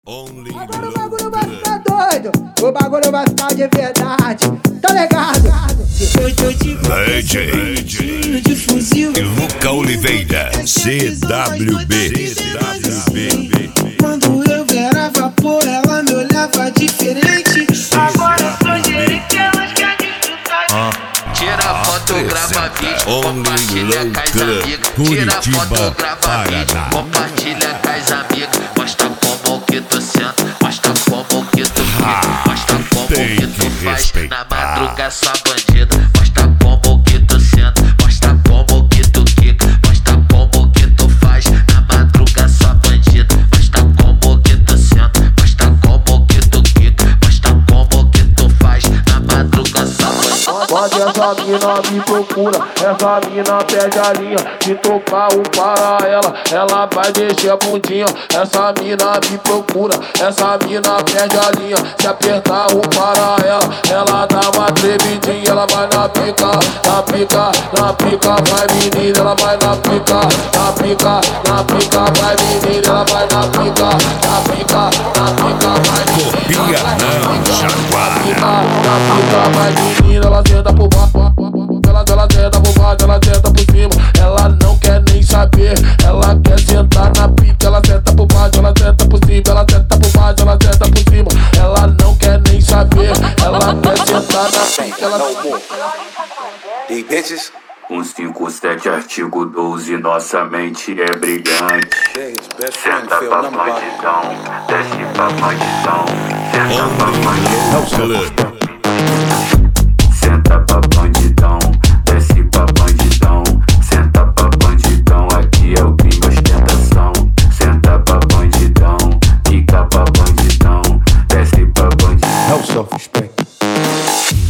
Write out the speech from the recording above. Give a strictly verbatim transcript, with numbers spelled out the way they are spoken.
Only Agora o bagulho vai ficar doido, o bagulho vai ficar de verdade, tá ligado? D J de fuzil, Luca Oliveira, C W B. C W B. quando eu era vapor, ela me olhava diferente. Agora eu sou gerente, elas querem disputar. Tira foto, grava vídeo, compartilha com as amigas. Tira foto, grava vídeo, compartilha com as amigas. Mostra como que tu senta, mostra como que tu fica, mostra como que tu faz na madruga, sua bandida. Mostra como que tu senta, mostra como que tu quica, mostra como que tu faz na madruga, sua bandida. Mostra como que tu senta, mostra como que tu quica, mostra como que tu faz na madruga, sua bandida. Quando essa mina me procura, essa mina pede a linha. Se tocar o para ela, ela vai descer a bundinha. Essa mina me procura, essa mina pede a linha. Se apertar o para ela, ela dá uma tremidinha. Ela vai na pica, na pica, na pica, vai menina. Ela vai na pica, na pica, na pica, vai menina. Ela vai na pica, na pica, na pica, vai menina. Copia não, Jaguar. Na pica, vai menina. Ela senta por baixo, ela, ela senta por baixo, ela senta por cima. Ela não quer nem saber, ela quer sentar na pica. Ela senta por baixo, ela senta por cima. Ela senta por baixo, ela senta por cima. Ela não quer nem saber, ela quer sentar na pica. Ela Hey bitches. um cinco sete artigo doze, nossa mente é brilhante. Senta pra bandidão, desce pra bandidão. Senta pra bandidão, senta pra bandidão, desce pra bandidão. Senta pra bandidão, aqui é o crime ostentação. Senta pra bandidão, fica pra bandidão, desce pra bandidão. É o self-respect.